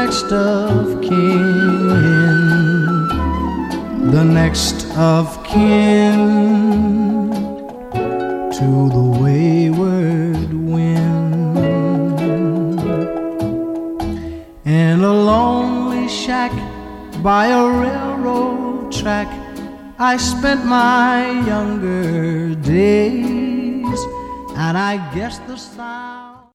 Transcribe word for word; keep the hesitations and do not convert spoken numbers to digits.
next of kin, the next of kin to the wayward wind. In a lonely shack by a railroad track, I spent my younger days, and I guess the sound